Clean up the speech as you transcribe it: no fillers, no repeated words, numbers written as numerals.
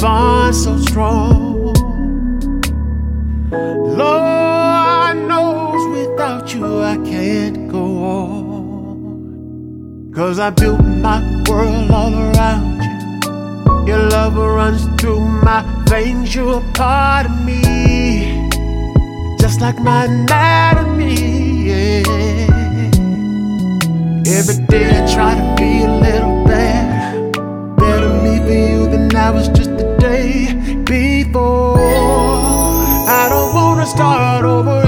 bond so strong. Lord knows without you I can't go on. 'Cause I built my world all around you. Your love runs through my veins. You're a part of me, just like my anatomy, yeah. Every day I try to be a little better me for you than I was just the day before. I don't wanna start over